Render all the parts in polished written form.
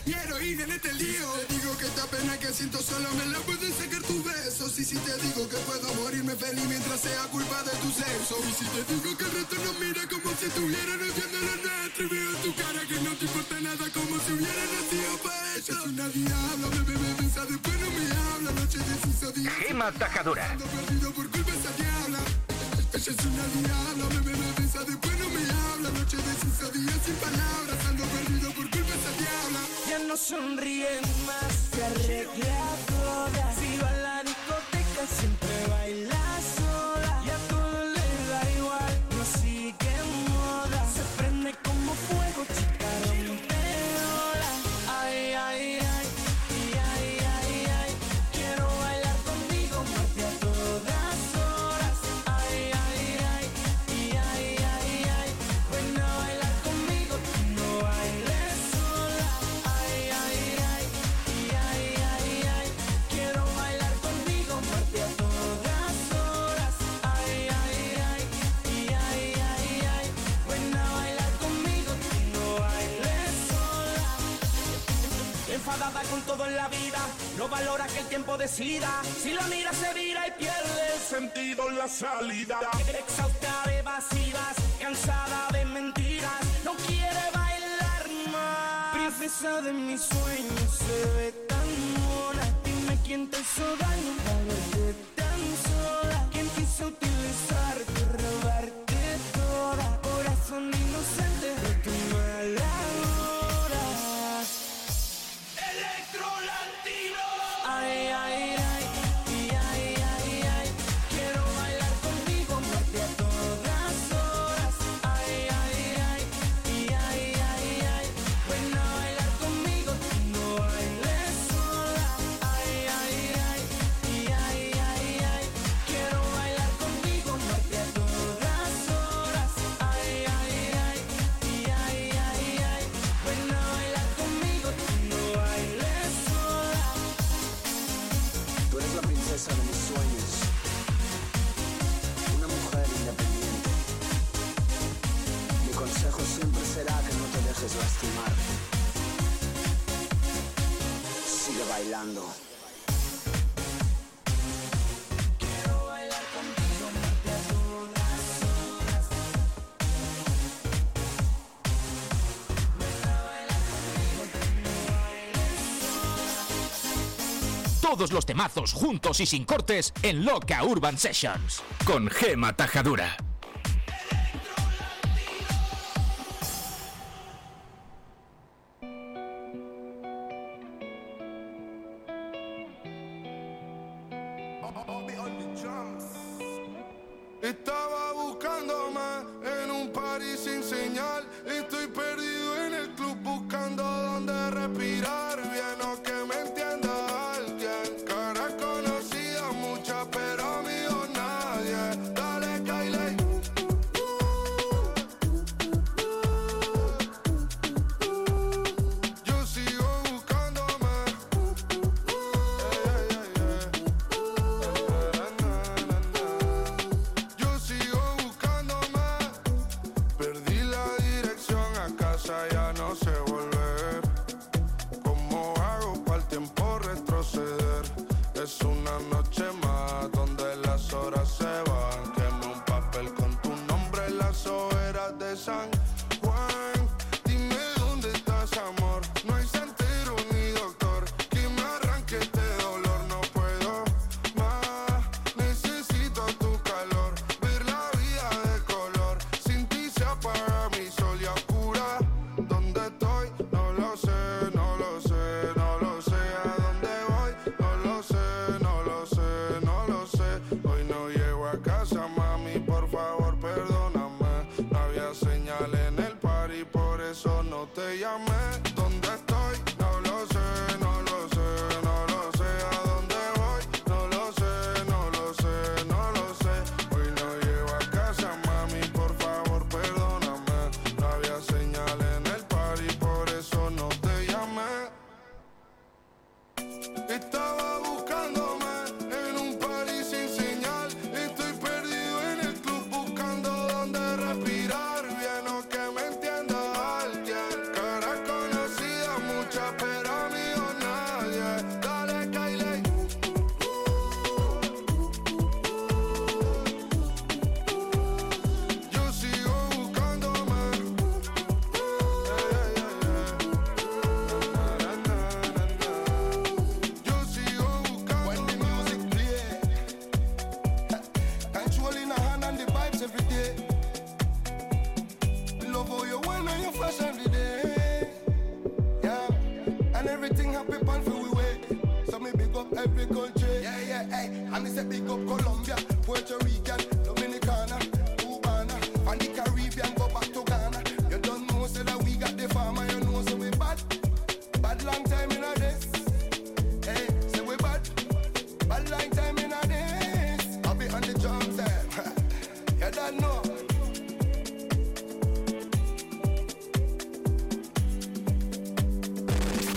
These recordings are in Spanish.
mi heroína en este lío. Te digo que esta pena que siento solo me la pueden sacar tus besos. Y si te digo que puedo morirme feliz mientras sea culpa de tu sexo. Y si te digo que el resto nos mira como si estuvieran haciendo lo nuestro. Y veo en tu cara que no te importa nada como si hubiera nacido para ello. Es una diabla, me besa, después no me habla. Noche de sus días. Gema Tajadura. Ando perdido por culpa de esa diabla. Ella es una diabla, me besa, después no me habla. Noche de sus días sin palabras. Ando perdido por culpa de esa diabla. Ya no sonríe más, se arregla toda. Si va a la discoteca siempre baila sola. Y a todo le da igual, no sigue moda. Se prende como fuego, chica rompedora. Ay, ay, ay, y ay, ay, ay. Quiero bailar contigo más de a todas horas. Ay, ay, ay, y ay, ay, ay. Ven a bailar conmigo, tú no bailes sola. Ay, ay, ay, y ay, ay, ay. Quiero bailar contigo más de a todas horas. Ay, ay, ay, y ay, ay, ay. Ven a bailar conmigo, tú no bailes sola. Enfadada con todo en la vida, no valora que el tiempo decida. Si la mira se vira y pierde el sentido en la salida. Exhausta de evasivas, cansada de mentiras, no quiere bailar más. Princesa de mis sueños, se ve tan mona. Dime quién te hizo daño al verte tan sola. ¿Quién quiso utilizarte, robarte toda? Corazón inocente de tu mala hora. Electro Latino. Ay, ay, ay, y ay, ay, ay. Quiero bailar contigo más de a todas horas. Ay, ay, ay, y ay, ay, ay. Ven a bailar conmigo, tú no bailes sola. Ay, ay, ay, y ay, ay, ay. Quiero bailar contigo más de a todas horas. Ay, ay, ay, y ay, ay, ay. Ven a bailar conmigo, tú no bailes sola. Tú eres la princesa de mis sueños, una mujer independiente. Mi consejo siempre será que no te dejes lastimar. Sigue bailando. Quiero bailar contigo más de a todas horas. Ven a bailar conmigo, tú no bailes sola. Todos los temazos juntos y sin cortes en Loca Urban Sessions. Con Gema Tajadura. Estaba buscándome en un party sin señal. Estoy perdido en el club buscando dónde respirar. Bien o que me entienda alguien. Caras conocidas muchas, pero amigos nadie. Dale, Kylie. Yo sigo buscándome. Yo sigo buscándome. Perdí la dirección, a casa ya no sé volver. ¿Cómo hago para el tiempo retroceder? Es una noche más donde las horas se van. Quemé un papel con tu nombre en las hogueras de San Juan. Dime dónde estás, amor. No hay santero ni doctor que me arranque este dolor. No puedo más, necesito tu calor. Ver la vida de color. Sin ti se apaga mi sol y a oscura. ¿Dónde estoy? No lo sé, no lo sé, no lo sé. ¿A dónde voy? No lo sé, no lo sé, no lo sé. Hoy no llego a casa, mami, por favor, perdóname. No había señal en el party, por eso no te llamé. ¿Dónde estoy? No lo sé, no lo sé, no lo sé. ¿A dónde voy? No lo sé, no lo sé, no lo sé. Hoy no llego a casa, mami, por favor, perdóname. No había señal en el party, por eso no te llamé. Estaba buscándome en un party sin señal. Estoy perdido en el club buscando dónde respirar. Bien o que me entienda alguien. Caras conocidas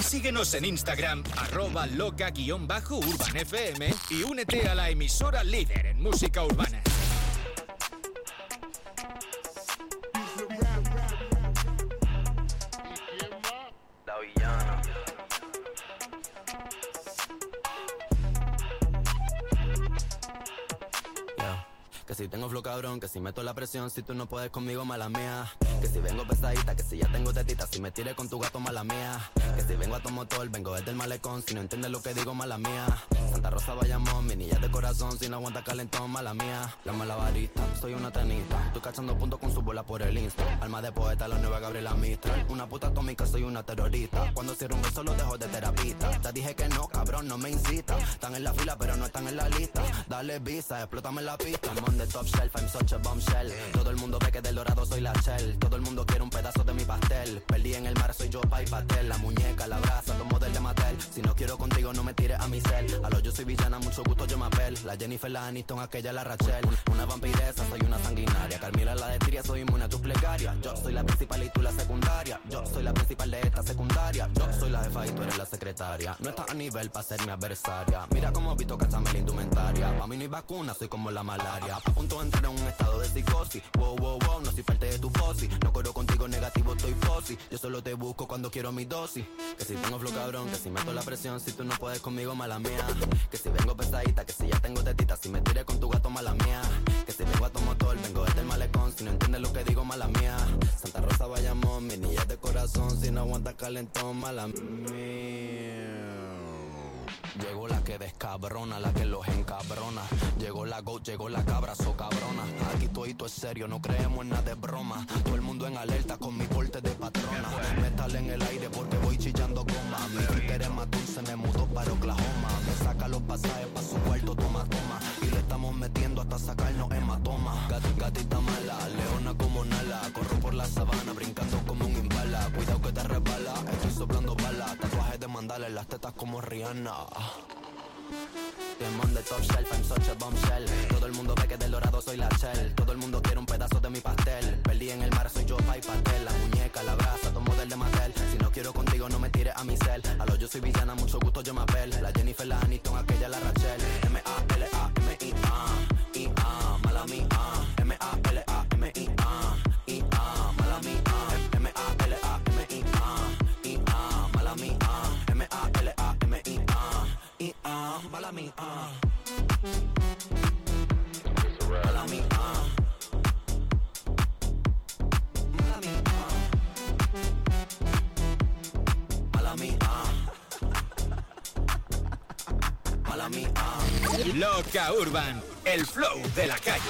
Síguenos en Instagram, @loca_urbanfm y únete a la emisora líder en música urbana. La villana. Que si tengo flow cabrón, que si meto la presión, si tú no puedes conmigo, mala mía. Que si vengo pesadita, que si ya tengo tetita, si me tires con tu gato, mala mía. Que si vengo a tu motor, vengo desde el malecón, si no entiendes lo que digo, mala mía. Santa Rosa, Bayamón, mi niña de corazón, si no aguanta calentón, mala mía. La malabarista, soy una tenista, estoy cachando puntos con su bola por el Insta. Alma de poeta, la nueva Gabriela Mistral. Una puta atómica, soy una terrorista. Cuando cierro un beso lo dejo de terapista. Te dije que no, cabrón, no me incita. Están en la fila, pero no están en la lista. Dale visa, explótame la pista. De top shelf, I'm such a bombshell. Todo el mundo ve que del dorado soy la shell. Todo el mundo quiere un pedazo de mi pastel. Perdí en el mar, soy yo, Pai Pastel. La muñeca, la brasa, tomo del de Mattel. Si no quiero contigo, no me tires a mi cel. A lo yo soy villana, mucho gusto, yo me apel. La Jennifer, la Aniston, aquella, la Rachel. Una vampiresa, soy una sanguinaria. Carmila, la de Tiria, soy inmune a tus plegarias. Yo soy la principal y tú la secundaria. Yo soy la principal de esta secundaria. Yo soy la jefa y tú eres la secretaria. No estás a nivel para ser mi adversaria. Mira cómo visto cachame la indumentaria. Pa' mí no hay vacuna, soy como la malaria. A punto de entrar en un estado de psicosis. Wow, wow, wow, no soy parte de tu fosi. No corro contigo negativo, estoy fosi. Yo solo te busco cuando quiero mi dosis. Que si tengo flow cabrón, que si meto la presión, si tú no puedes conmigo, mala mía. Que si vengo pesadita, que si ya tengo tetita, si me tiré con tu gato, mala mía. Que si vengo a tu motor, vengo desde el malecón, si no entiendes lo que digo, mala mía. Santa Rosa, Bayamón, mi niña de corazón, si no aguanta calentón, mala mía. Llegó la que descabrona, la que los encabrona. Llegó la GOAT, llegó la cabra, so cabrona. Aquí todito es serio, no creemos en nada de broma. Todo el mundo en alerta con mi porte de patrona. Metal en el aire porque voy chillando goma. Mi Twitter es matón, se me mudó para Oklahoma. Me saca los pasajes pa' su cuarto, toma. Y le estamos metiendo hasta sacarnos hematoma. Gatita mala, leona como Nala. Corro por la sabana, brincando como un imbala. Cuidado que te resbala, estoy soplando balas. Tatuajes de mandala en las tetas como Rihanna. Demon de top shelf, I'm such a bombshell. Todo el mundo ve que del dorado soy la shell. Todo el mundo quiere un pedazo de mi pastel. Perdí en el mar, soy yo, Pai Pastel. La muñeca, la brasa, tomo del de Mattel. Si no quiero contigo, no me tires a mi cel. A lo yo soy villana, mucho gusto, yo me apel. La Jennifer, la Aniston, aquella, la Rachel. M-A-L-A-M-I-A, mala mía. M-A-L-A-M-I-A, mala mía. M-A-L-A-M-I-A, mala mía. M-A-L-A-M-I-A, mala mía. Mala mía. Mala mía. Mala mía. Mala mía. Loca Urban, el flow de la calle.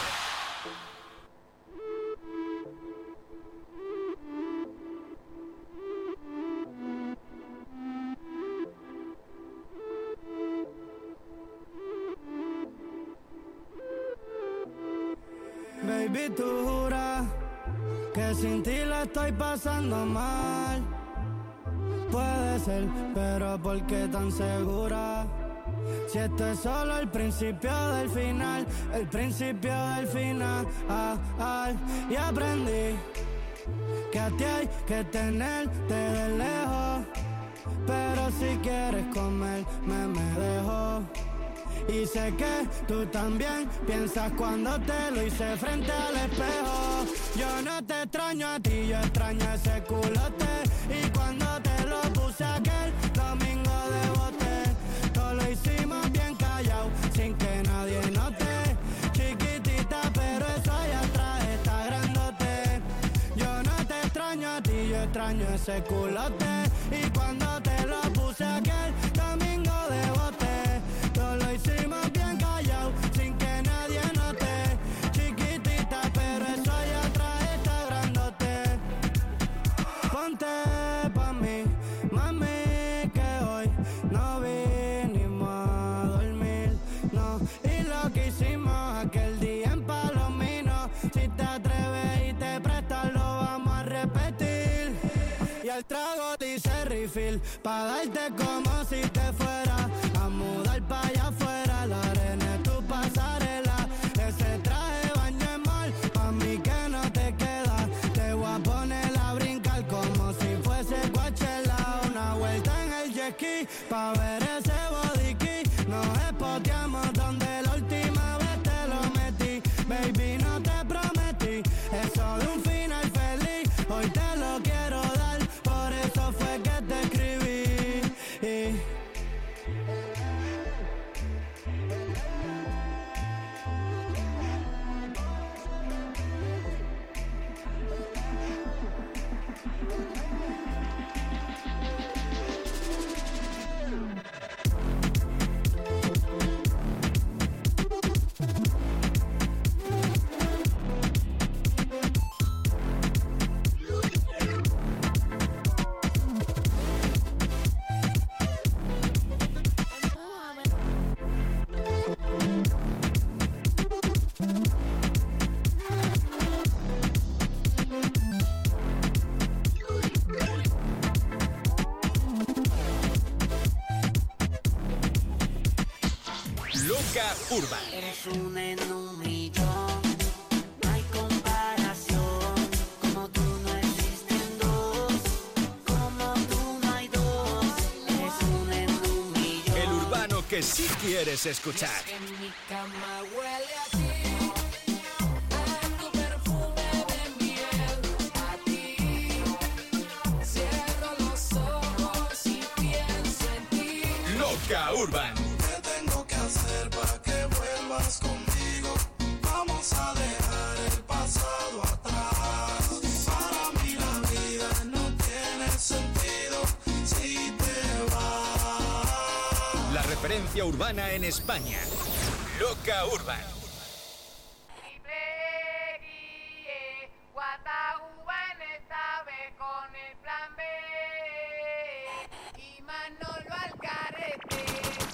Baby, tú juras que sin ti la estoy pasando mal. Puede ser, pero ¿por qué tan segura? Si esto es solo el principio del final, el principio del final. Y aprendí que a ti hay que tenerte de lejos, pero si quieres comerme me dejo. Y sé que tú también piensas cuando te lo hice frente al espejo. Yo no te extraño a ti, yo extraño ese culote. Y cuando te lo puse aquel domingo de bote, todo lo hicimos bien callado, sin que nadie note. Chiquitita, pero eso allá atrás está grandote. Yo no te extraño a ti, yo extraño ese culote. Y cuando te lo puse aquel domingo de bote, todo lo hicimos bien callado, sin que nadie note. Chiquitita, pero eso allá atrás está grandote. Ponte pa' mí, mami, que hoy no vinimos a dormir, no. Y lo que hicimos aquel día en Palomino, si te atreves y te prestas lo vamos a repetir. Y el trago dice refill, pa' darte como si te fuera a mudar pa' allá afuera. La arena es tu pasarela, ese traje baño es mal, pa' mí que no te queda. Te voy a poner a brincar como si fuese Coachella. Una vuelta en el whisky pa' ver ese body key. Nos espoteamos donde la última vez te lo metí. Baby, no te prometí eso de un final feliz. Hoy te lo quiero dar, por eso fue que te escribí. Loca Urban. Eres un en un millón, no hay comparación. Como tú no existen dos, como tú no hay dos. Eres un en un millón. El urbano que sí quieres escuchar. En mi cama huele a ti, a tu perfume de miel, a ti. Cierro los ojos y pienso en ti. Loca Urban. Hacer para que vuelvas conmigo. Vamos a dejar el pasado atrás. Para mí la vida no tiene sentido si te vas. La referencia urbana en España. Loca Urban. Con el plan B y Manolo al carete.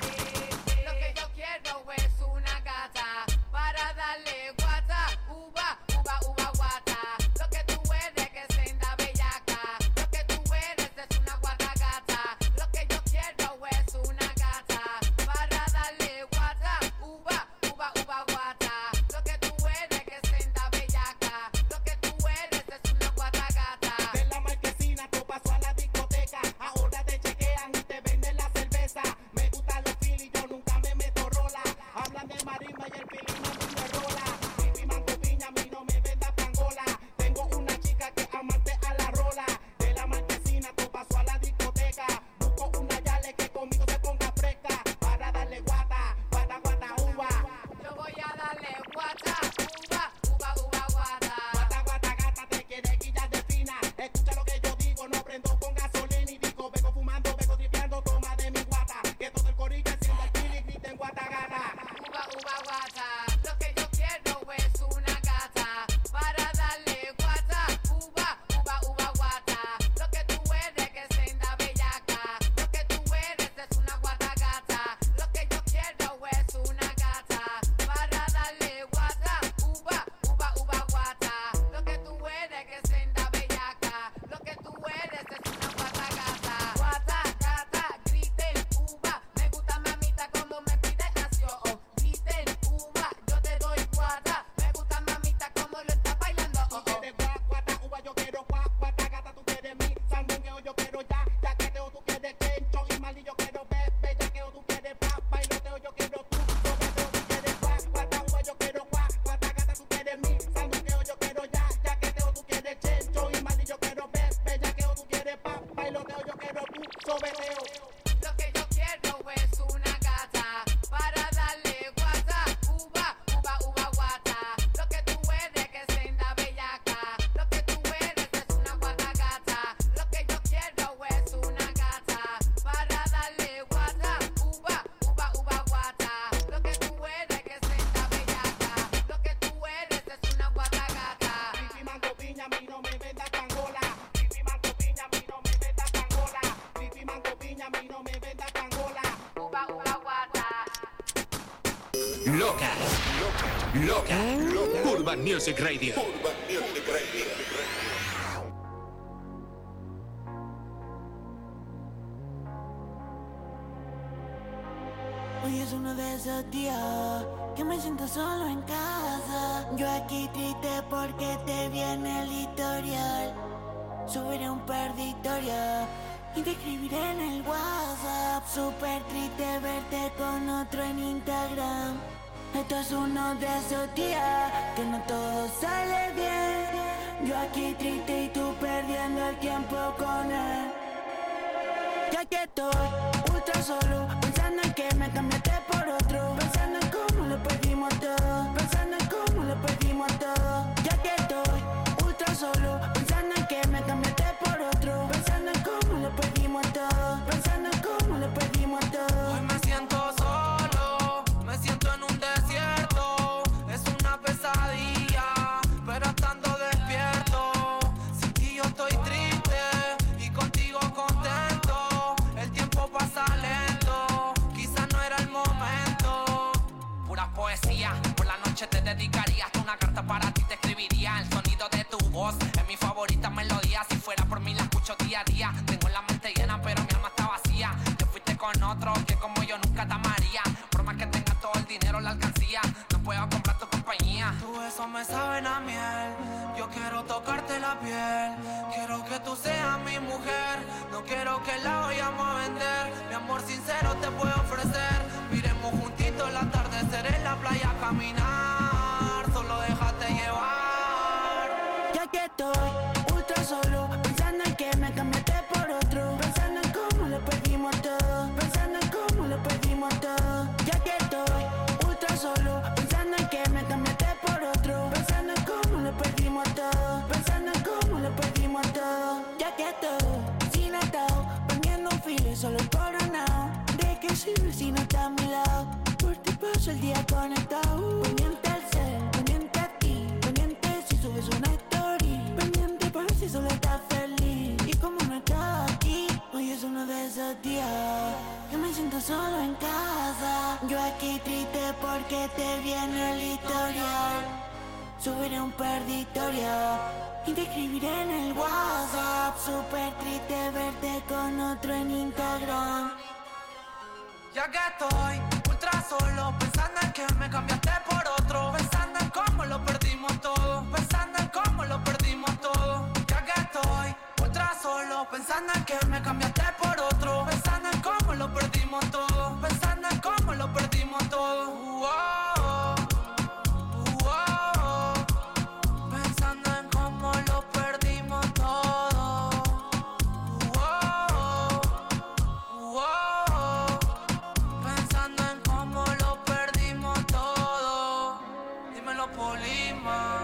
Lo que yo quiero es una gata para darle guata, uva, uva, uva, guata. Lo que tú eres que senda bellaca. Lo que tú eres es una guata gata. Lo que yo quiero es una gata para darle guata, uva, uva, uva, guata. Lo que tú eres que senda bellaca. Lo que tú eres es una guata gata. De la marquesina tú pasó a la discoteca. Ahora te chequean y te venden la cerveza. Me gustan los filis, yo nunca me meto rola. Hablan de marisma y el fili mando me rola. Pipi mango piña, a mí no me venda pangola. Tengo una chica que amante a la rola. De la marquesina tú pasó a la discoteca. Busco una yale que conmigo se ponga fresca. Para darle guata, guata, guata, uva. Yo voy a darle guata, uva, uva, uva, guata. Guata, guata, gata, te quiere guillar de fina. Escucha lo que yo digo, no prendo con gasolina y digo, vengo fumando, vengo tripeando, toma de mi guata. Que todo el corillo encienda el fili y griten guata, gata. Uva, uva, guata. Lo que yo quiero es una gata para darle guata, uva, uva, uva, guata. Lo que tú eres que senda bellaca. Lo que tú eres es una guata gata. Lo que yo quiero es una gata para darle guata, uva, uva, uva, guata. Lo que tú eres que senda bellaca. Lo que tú eres es una guata gata. Guata, gata, griten, uva. Me gusta mamita como me pide nació. Griten, uva, yo te doy guata. Me gusta mamita como lo está bailando. Tú quieres guata, uva, yo quiero guata, gata, tú quieres mi sandungueo, yo quiero ya que teo, tú quieres tencho y mal y yo quiero bebé, ya que tú quieres bailoteo, yo quiero tú, sobeteo, tú quieres guata, uva, yo quiero guata, gata, tú quieres mi sandungueo, yo quiero ya que teo, tú quieres chencho y mal y yo quiero bebé, ya que tú quieres bailoteo, yo quiero tú, sobeteo. Lo que yo quiero es una gata para darle guata, uva, uva, uva, guata. Lo que tú eres que senda bellaca. Lo que tú eres es una guata gata. Lo que yo quiero es una gata para darle guata, uva, uva, uva, guata. Lo que tú eres que senda bellaca. Lo que tú eres es una guata gata. Pipi mango piña, a mí no me vendas pangola. Pipi mango piña, a mí no me vendas pangola. Pipi mango piña, a mí no me vendas pangola. Uva, uva, guata. Loca. Loca. Urban Music Radio. Hoy es uno de esos días que me siento solo en casa. Yo aquí triste porque te viene el historial. Subiré un par de historias y te escribiré en el WhatsApp. Súper triste verte con otro en Instagram. Esto es uno de esos días que no todo sale bien. Yo aquí triste y tú perdiendo el tiempo con él. Ya que estoy ultra solo, pensando en que me cambiaste por otro, pensando en cómo lo perdimos todo, pensando en cómo lo perdimos todo. Ya que estoy ultra solo, pensando en que me cambiaste por otro, pensando en cómo lo perdimos todo, pensando en cómo lo perdimos todo. Hoy me siento solo, me siento en un desierto, es una pesadilla, pero estando despierto, sin ti yo estoy triste y contigo contento, el tiempo pasa lento, quizás no era el momento. Pura poesía, por la noche te dedicaría hasta una carta para ti te escribiría, el sonido de tu voz es mi favorita melodía, si fuera por mí la escucho día a día, tengo la mente llena pero mi alma está vacía, te fuiste con otro que como yo nunca te amaría, por más que tenga todo el dinero la alcancía, no puedo comprar tu compañía. Tu beso me saben a miel, yo quiero tocarte la piel, quiero que tú seas mi mujer, no quiero que la vayamos a vender, mi amor sincero te puedo ofrecer, miremos juntitos el atardecer en la playa a caminar, solo déjate llevar. Ya que estoy ultra solo, pensando en que me cambiaste por otro, pensando en cómo lo perdimos todo, pensando en cómo lo perdimos todo. Ya que estoy ultra solo, pensando en que me cambiaste por otro, pensando en cómo lo perdimos todo, pensando en cómo lo perdimos todo. Ya que estoy sin atado, poniendo un filo y solo coronado. ¿De qué sirve si no está a mi lado? Por ti paso el día conectado, pendiente al cel, pendiente a ti, pendiente si subes una story, pendiente por si solo estás feliz. Y como no estás aquí, hoy es uno de esos días que me siento solo en casa. Yo aquí triste porque te viene el historial. Subiré un perditorio y te escribiré en el WhatsApp. Súper triste verte con otro en Instagram. Ya que estoy ultra solo, pensando en que me cambiaste por otro, pensando en cómo lo perdimos todo, pensando en cómo lo perdimos todo. Ya que estoy ultra solo, pensando en que me cambiaste por otro, pensando en cómo lo perdimos todo, pensando en cómo lo perdimos todo. Pensando en cómo lo perdimos todo. Pensando en cómo lo perdimos todo. Dímelo, Polima.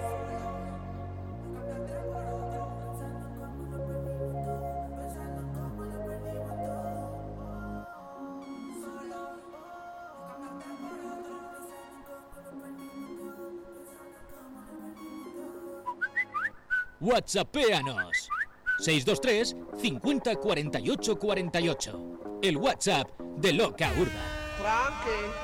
WhatsAppéanos 623 50 48 48. El WhatsApp de Loca Urban.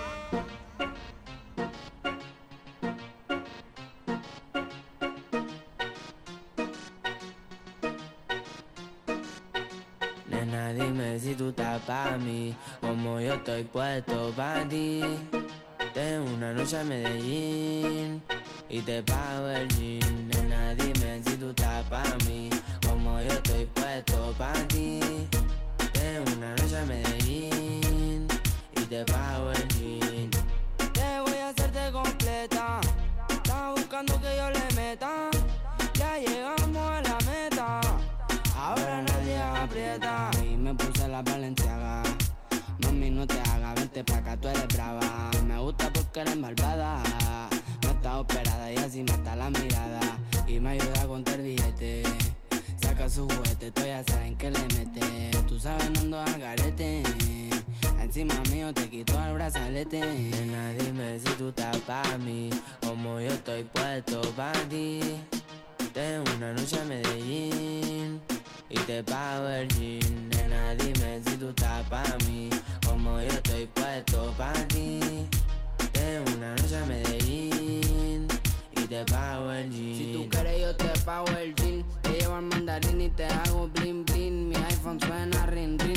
Nena, dime si tú estás pa' mí, como yo estoy puesto pa' ti. Tengo una noche a Medellín y te pago el jean. Nena, dime si tú estás pa' mí, como yo estoy puesto pa' ti. Tengo una noche a Medellín y te pago el jean. Te voy a hacerte completa, estás buscando que yo le meta. Ya llegamos a la meta, ahora nadie aprieta. Y me puse la Balenciaga, mami no te hagas, vente pa' acá, tú eres brava. Me gusta porque eres malvada, no estás operada y así mata la mirada. Y me ayuda a contar billete, saca su juguete, tú ya saben que le mete. Tú sabes no ando al garete, encima mío te quito el brazalete. Nena, dime si tú estás pa' mí, como yo estoy puesto pa' ti. Tengo una noche a Medellín y te pago el jean. Nena, dime si tú estás pa' mí, como yo estoy puesto pa' ti. Tengo una noche a Medellín y te pago el jean. Si tú quieres yo te pago el jean, te llevo al mandarín y te hago bling bling. Mi iPhone suena ring ring,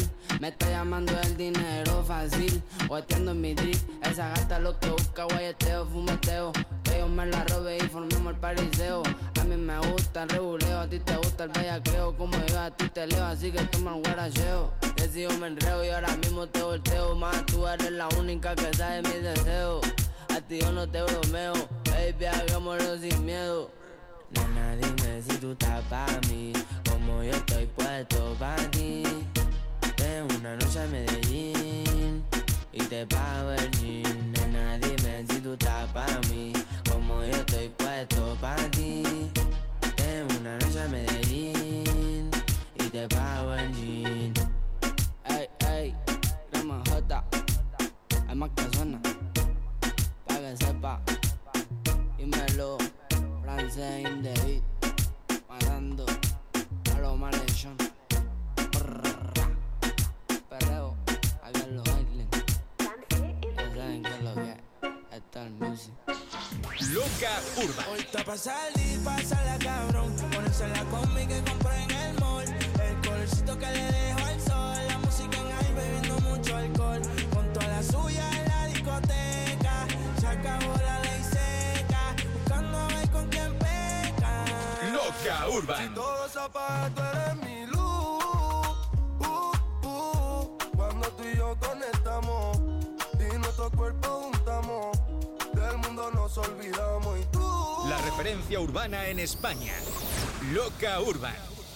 Me está llamando el dinero fácil, guateando en mi drip. Esa gata lo que busca, guayeteo, fumeteo. Que yo me la robe y formemos el pariseo. A mí me gusta el rebuleo, a ti te gusta el bellaqueo. Como yo a ti te leo, así que toma el guaracheo. Que si yo me enreo y ahora mismo te volteo. Más tú eres la única que sabe mis deseos. A ti yo no te bromeo, baby, hagámoslo sin miedo. Nena, dime si tú estás pa' mí, como yo estoy puesto pa' ti. De una noche a Medellín y te pago el jean. Nena, dime si tú estás pa' mí, como yo estoy puesto pa' ti. De una noche a Medellín y te pago el jean. Ey, ey, Rama J, hay más que suena, pa' que sepa. Dímelo, francés in the beat, matando a los malhechos. Perreo, acá en los Highlands. Ya saben que es lo que es. Está el music. Loca Urban. Hoy está pa' salir, pásala cabrón. Ponerse la combi que compré en el mall. El colorcito que le dejo al sol. La música en high, bebiendo mucho alcohol. Con toda la suya en la discoteca. Se acabó la ley seca. Buscando a ver con quién peca. Loca Urban. Si todo se apaga, tú eres mi luz. Cuando tú y yo conectamos y nuestro cuerpo juntamos, del mundo nos olvidamos y tú. La referencia urbana en España. Loca Urban.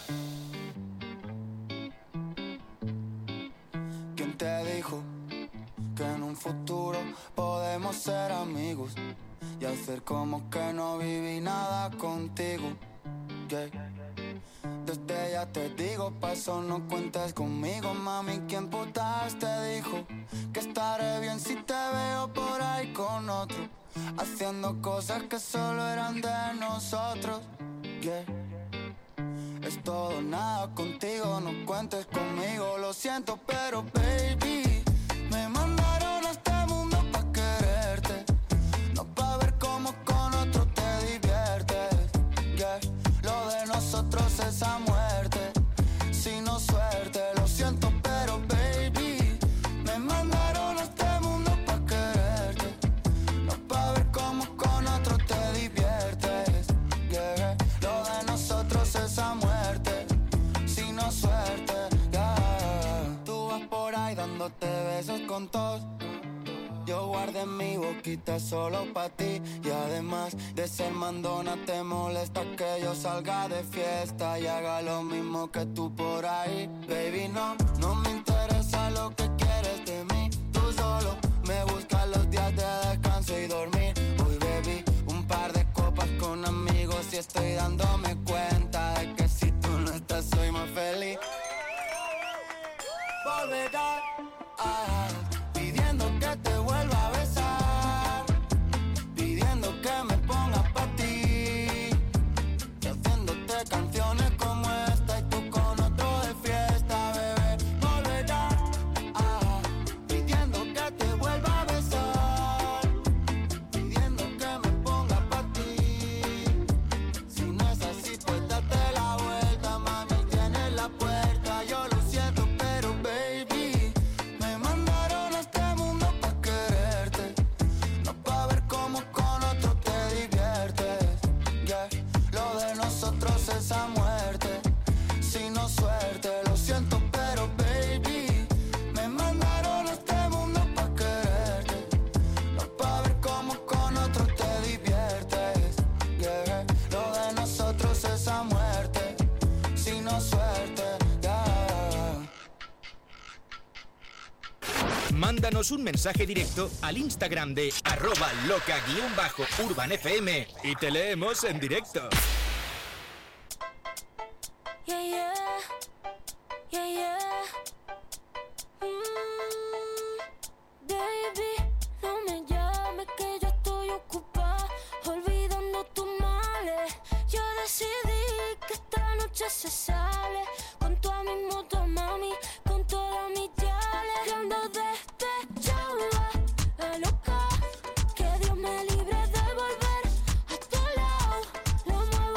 ¿Quién te dijo que en un futuro podemos ser amigos y hacer como que no viví nada contigo? Yeah. Desde ya te digo, pa' eso no cuentes conmigo, mami. ¿Quién putas te dijo que estaré bien si te veo por ahí con otro, haciendo cosas que solo eran de nosotros? Yeah. Es todo o nada contigo, no cuentes conmigo. Lo siento, pero baby, me mandaron a este mundo pa' quererte, no pa' ver cómo con otro te diviertes. Yeah. Lo de nosotros es a muerte, si no suerte. Lo siento, pero baby, me mandaron a este mundo pa' quererte, no pa' ver cómo con otro te diviertes. Yeah. Lo de nosotros es a muerte, si no suerte. Yeah. Tú vas por ahí dándote besos con todos, yo guardé mi boquita solo pa' ti. Y además de ser mandona, te molesta que yo salga de fiesta y haga lo mismo que tú por ahí. Baby, no me interesa lo que quieres de mí. Tú solo me buscas los días de descanso y dormir. Uy, baby, un par de copas con amigos y estoy dándome cuenta de que si tú no estás soy más feliz. Volverá pidiendo que te vuelva a besar, pidiendo que me ponga pa' ti, y haciéndote canciones como esta y tú con otro de fiesta, bebé. Volverá pidiendo que te vuelva a besar, pidiendo que me ponga pa' ti. Si no es así, pues date la vuelta, mami, tienes la puerta. Yo lo siento, pero baby, me mandaron a este mundo pa' quererte, no pa' ver cómo con otro te diviertes. Yeah. Lo de nosotros es a muerte, si no suerte. Lo siento, pero baby, me mandaron a este mundo pa' quererte, no pa' ver cómo con otro te diviertes. Yeah. Lo de nosotros es a muerte, si no suerte. Yeah. Mándanos un mensaje directo al Instagram de @loca_urbanfm y te leemos en directo. Yeah, yeah, yeah, yeah. Baby, no me llames que yo estoy ocupada, olvidando tus males. Yo decidí que esta noche se sale con toda mi moto, mami, con todas mis yales. Yo ando despechada, loca, que Dios me libre de volver a tu lado. Lo muevo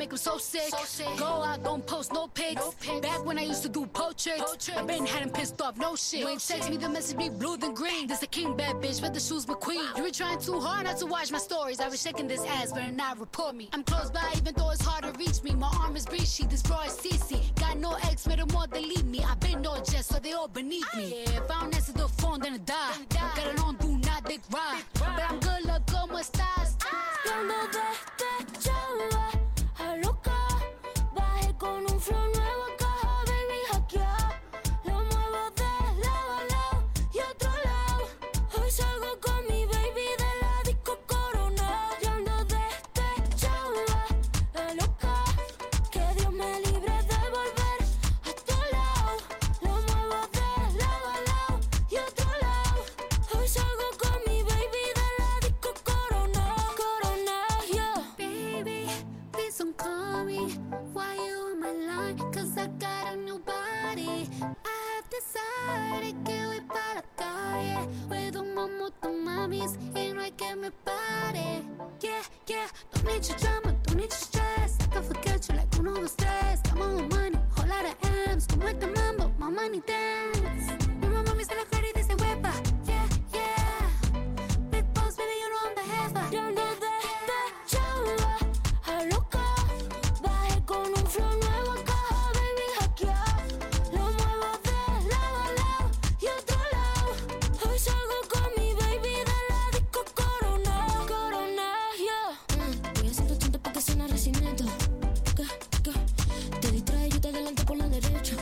make them so sick. Go out, don't post no pics. Back when I used to do portraits, I been had him pissed off, no shit. You ain't text me, the message be blue than green. This a king bad bitch, but the shoes McQueen. You were trying too hard not to watch my stories. I was shaking this ass, better not report me. I'm close by, even though it's hard to reach me. My arm is breachy, this bra is CC. Got no ex, made them all delete me. I been no jet, so they all beneath me. Yeah, if I don't answer the phone, then I die. Got it on, do not dick ride. But I'm good, look, como estás? Y ando despechada, a loca. Bajé con un flow nuevo a caja, baby, hackea. Lo muevo de lado a lado y otro lado. Hoy salgo con mi baby de la disco Corona. Y ando despechada, a loca. Que Dios me libre de volver a tu lado. Lo muevo de lado a lado y otro lado. Hoy salgo con mi baby de la disco Corona. Corona, yeah. Baby, please don't call me. Why you on my line? Cause I got a new body. I have decided que voy para la calle. Puedo moto mamis y no hay que me pare. Yeah, yeah, don't need your drama, don't need your stress. I can forget you like 1, 2, 3. Estamos on money, whole lot of M's. Como este mambo, my money dance. Mi mamá me hizo la cara y dice huepa. Yeah, yeah. Big boss, baby, you know I'm the jefa. Y ando despechada, a loca. Bajé con un flow nuevo a caja, baby, hackea. Lo muevo de lado a lado y otro lado. Hoy salgo con mi baby de la disco Corona. Corona, yeah. Voy a 180 pa' que suena recinito. ¿Qué? Te distrae, yo te adelanto por la derecha.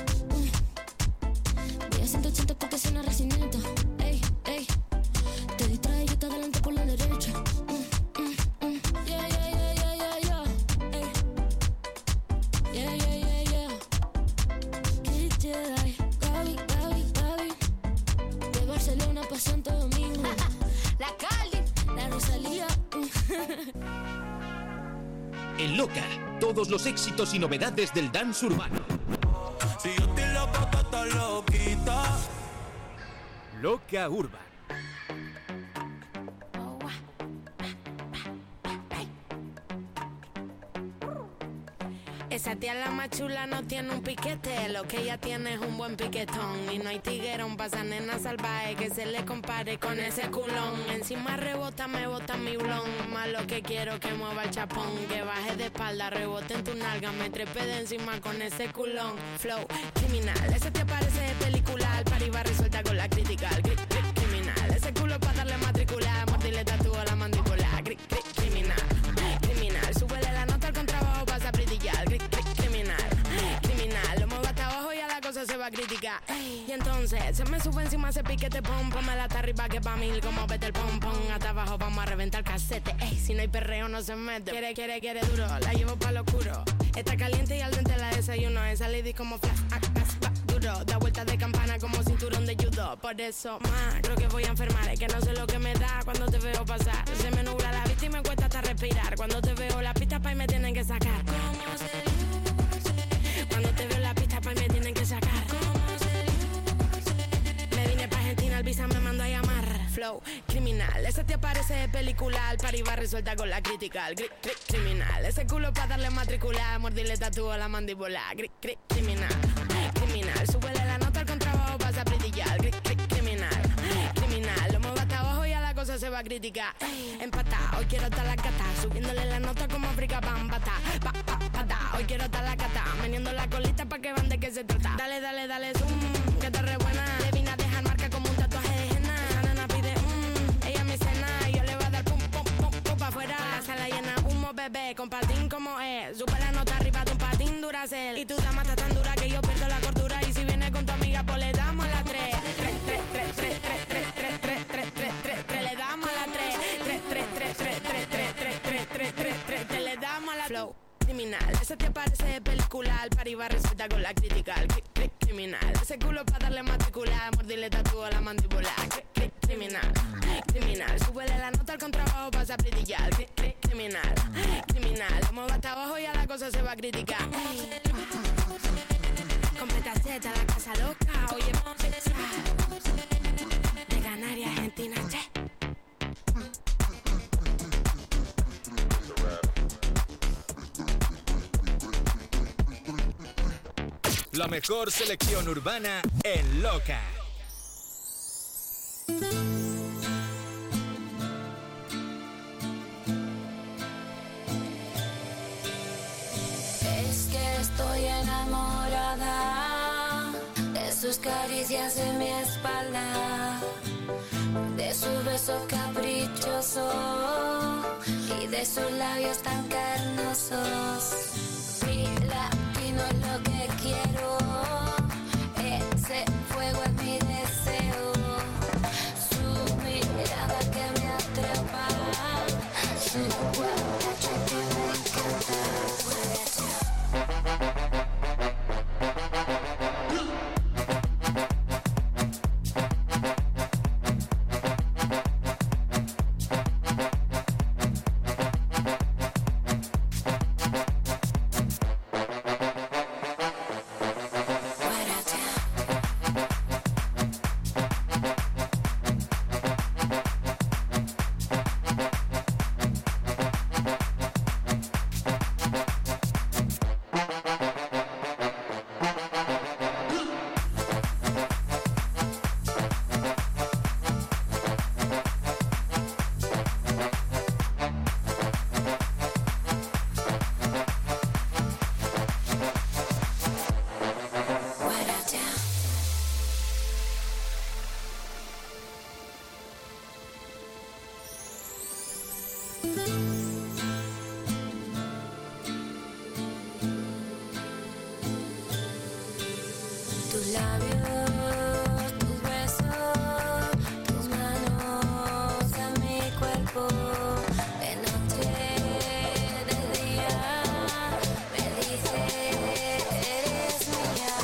Voy a 180 pa' que suena recinito. Ey, ey. Te distrae, yo te adelanto por la derecha. Yeah, yeah, yeah, yeah, yeah, yeah. Ey. Yeah, yeah, yeah, yeah. Kid Jedi, Gaby. De Barcelona pa' Santo Domingo. La Cali, la Rosalía. En Loca, todos los éxitos y novedades del dance urbano. Si yo estoy loco, tú estás loquita. Loca Urban. Esa tía la más chula no tiene un piquete, lo que ella tiene es un buen piquetón. Y no hay tiguerón pa' esa nena salvaje que se le compare con ese culón. Encima rebota, me bota mi blon. Más lo que quiero que mueva el chapón. Que baje de espalda, rebote en tu nalga, me trepe de encima con ese culón. Flow criminal, ese te parece de película. Al par iba resuelta con la crítica. Criminal, ese culo pa' darle matricular. Mordirle tatúo a la mandíbula. Criminal, criminal, súbele la nota al contrabajo, pasa a brillar. Criminal, lo muevo hasta abajo y a la cosa se va a criticar. Y entonces se me sube encima ese piquete pom, me la hasta arriba que pa' mil como vete el pom pom. Hasta abajo vamos a reventar el casete. Ey, si no hay perreo no se mete. Quiere duro, la llevo pa' lo oscuro. Está caliente y al dente la desayuno. Esa lady como flash, duro. Da vueltas de campana como cinturón de judo. Por eso, creo que voy a enfermar. Es que no sé lo que me da cuando te veo pasar. Se me nubla la vista y me cuesta hasta respirar. Cuando te veo la pista pa' y me tienen que sacar. ¿Cómo se luce? Cuando te veo la pista pa' y me tienen que sacar. ¿Cómo se luce? Me vine pa' Argentina, el visa me mandó a llamar. Flow criminal, ese te parece de película. Al par iba resuelta con la crítica. Criminal, ese culo pa' darle matricular. Mordirle tatúo a la mandíbula. Criminal, súbele la nota al contrabajo, pasa a brillar. Criminal, lo muevo hasta abajo y a la cosa se va a criticar. Empatá, hoy quiero estar la cata. Subiéndole la nota como África Bambata. Hoy quiero estar la cata. Meneando la colita pa' que van de qué se trata. Dale, zoom, que está re buena. Le vine a dejar marca como un tatuaje de henna. Esa nena pide, ella me cena. Y yo le voy a dar pum, pa' afuera. La sala llena, humo, bebé, con patín como es. Sube la nota arriba de un patín Duracell. Y tu dama está tan dura que yo pierdo la cordura. Y si viene con tu amiga, pues le damos la 3. Le damos la 3. Le damos la flow. Criminal, ese te parece de película. Al par iba resuelta con la crítica. Criminal, ese culo pa' darle matricular. Mordirle tatúo a la mandíbula. Criminal, súbele la nota al contrabajo, pasa a brillar. Criminal, lo muevo hasta abajo y a la cosa se va a criticar. Completa Z, la casa loca. Oye, de Canarias, Argentina, che. La mejor selección urbana en Loca. Es que estoy enamorada de sus caricias en mi espalda, de su beso caprichoso y de sus labios tan carnosos. Mi latino es lo que quiero, ese fuego es mi deseo, su mirada que me atrapa, su guaracha que me encanta. Tus labios, tus besos, tus manos en mi cuerpo, de noche, de día, me dice eres mía.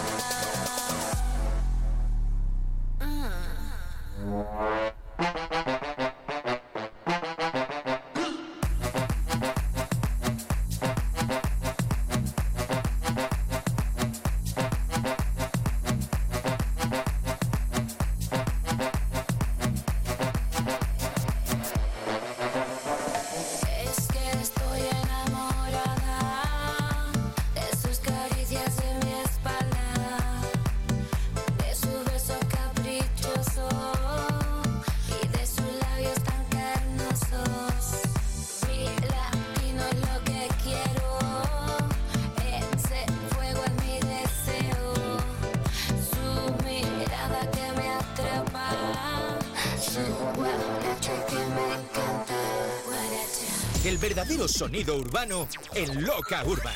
Es que estoy enamorada de sus caricias en mi espalda, de su beso caprichoso y de sus labios tan carnosos. Mi latino es lo que quiero, ese fuego es mi deseo, su mirada que me atrapa, su guaracha que me encanta. El verdadero sonido urbano en Loca Urban.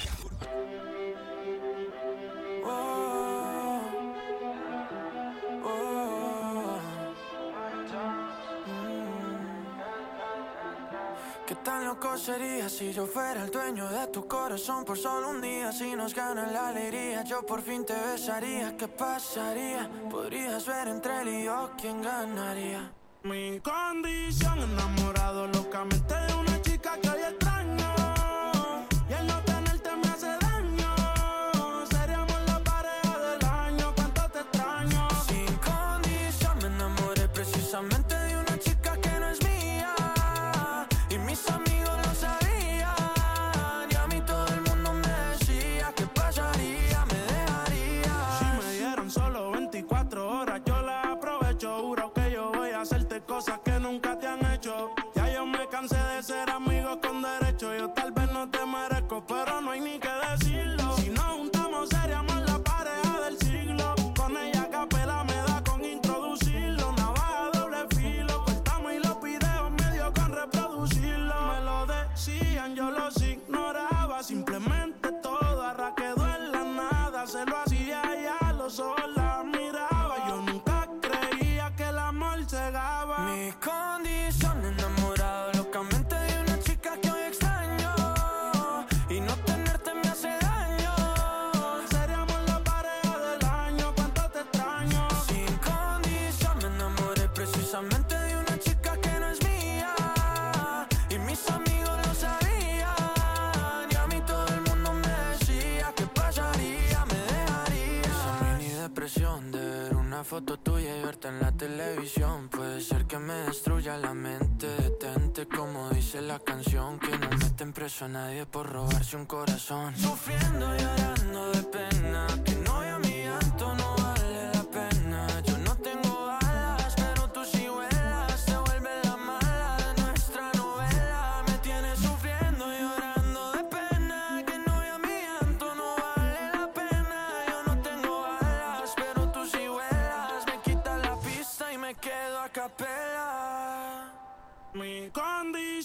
¿Qué tan loco sería si yo fuera el dueño de tu corazón por solo un día? Si nos gana la alegría, yo por fin te besaría. ¿Qué pasaría? Podrías ver entre él y yo quién ganaría. Mi condición, enamorado locamente de una chica que hoy extraño, y el no tenerte me hace daño. Seríamos la pareja del año, cuánto te extraño. Sin condición me enamoré precisamente de una chica que no es mía, y mis amigos lo sabían, y a mí todo el mundo me decía ¿qué pasaría? Me dejaría. Si me dieron solo 24 horas, yo las aprovecho. Juro que yo voy a hacerte cosas que nunca te han hecho. Ya yo me cansé de ser amigos con derecho. Yo tal vez no te merezco, pero no hay ni que decirlo. Si nos juntamos seríamos la pareja del siglo. Con ella a capela me da con introducirlo. Navaja doble filo, cortamos y los videos medio con reproducirlo. Me lo decían, yo los ignoraba. Simplemente todo arra quedó en la nada. Se lo hacía y a los ojos la miraba. Yo nunca creía que el amor cegaba. Mi condición, enamorado locamente de una chica que hoy extraño, y no tenerte me hace daño. Seríamos la pareja del año, cuánto te extraño. Sin condición me enamoré precisamente de una chica que no es mía, y mis amigos lo sabían, y a mí todo el mundo me decía ¿qué pasaría? Me dejaría. Esa mini depresión de ver una foto tuya y verte en la televisión puede ser que me destruya la mente. Detente como dice la canción, que no meten preso a nadie por robarse un corazón. Sufriendo y llorando de pena, que no voy a mi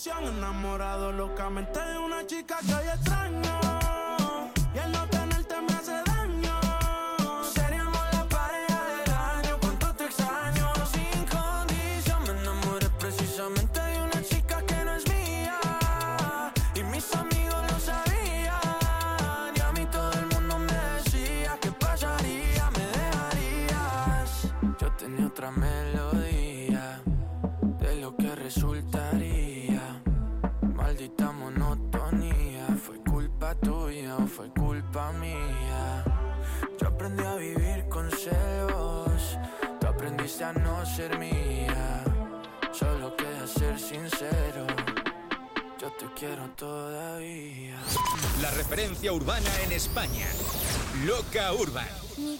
ilusión, enamorado locamente de una chica que hoy extraño. Y el no tenerte me hace daño. Seríamos la pareja del año, cuánto te extraño. Sin condición me enamoré precisamente de una chica que no es mía. Y mis amigos lo sabían. Y a mí todo el mundo me decía, ¿qué pasaría? ¿Me dejarías? Yo tenía otra melodía de lo que resultaría. Maldita monotonía. ¿Fue culpa tuya o fue culpa mía? Yo aprendí a vivir con celos. Tú aprendiste a no ser mía. Solo queda ser sincero. Yo te quiero todavía. La referencia urbana en España. Loca Urban. Mi